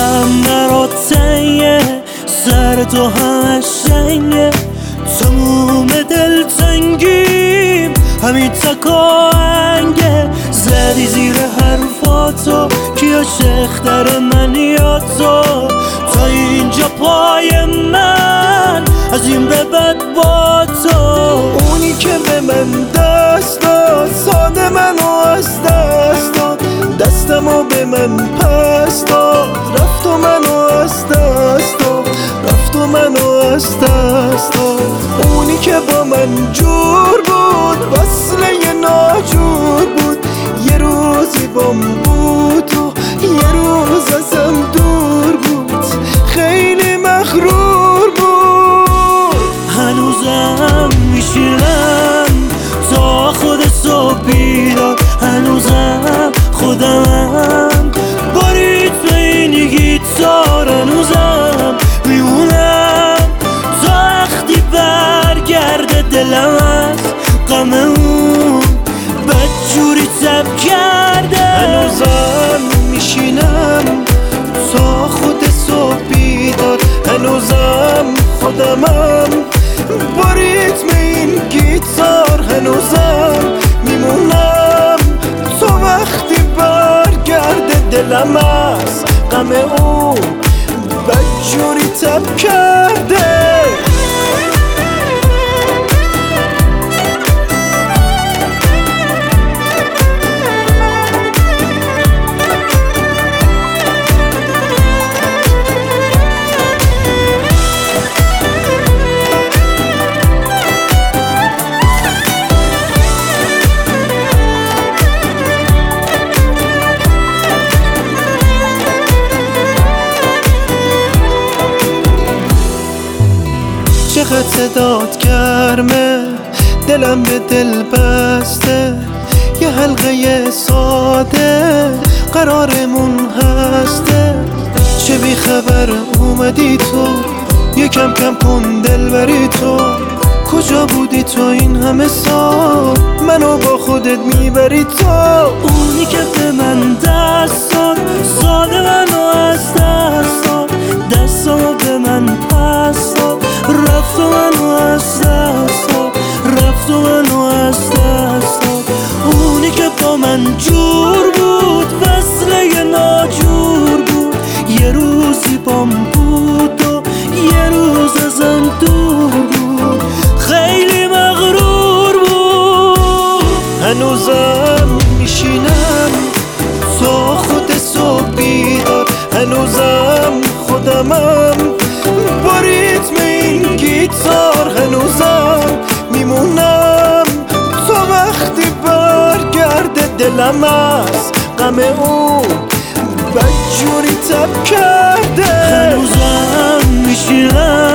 دلم برات تنگه، سر تو همش شنگه، تموم دل تنگیم همین تکاهنگه. زدی زیر حرفاتو کی عاشق‌تر من یا تو؟ تا اینجا پای من از این به بعد با تو. اونی که به من دست داد ساده منو از دست داد، دستمو به من پس داد، رفت و منو از دست داد، رفت و منو از دست داد. اونی که با من جور بود وصله ناجور بود، یه روزی بام بود و یه روز ازم دور بود، خیلی مغرور بود. هنوزم میشینم تا خود صبح بیدار، هنوزم خودمم با ریتم این گیتار، هنوزم میمونم تا وقتی برگرده دلم از غم اون بدجوری تب کرده. هنوزم میشینم تا خود صبح بیدار، هنوزم خودمم با ریتم این گیتار، هنوزم میمونم تا وقتی برگرده دلم از غم اون بدجوری تب کرده. چقدر صدات گرمه، دلم به دل بسته، یه حلقه ساده قرارمون هسته. چه بی خبر اومدی تو، یکم کم کن دل بری تو، کجا بودی تو این همه سال، منو با خودت میبری تو. اونی که به من دست داد ساده منو از دست داد، دستمو به من پس داد، رفت و منو از دست داد، رفت و منو از دست داد. اونی که با من جور بود وصله ناجور بود، یه روزی بام بود و یه روز ازم دور بود، خیلی مغرور بود. هنوزم میشینم تا خود صبح بیدار، هنوزم خودمم با ریتم این گیتار، هنوزم میمونم تا وقتی برگرده دلم از غم اون بدجوری تب کرده. هنوزم میشینم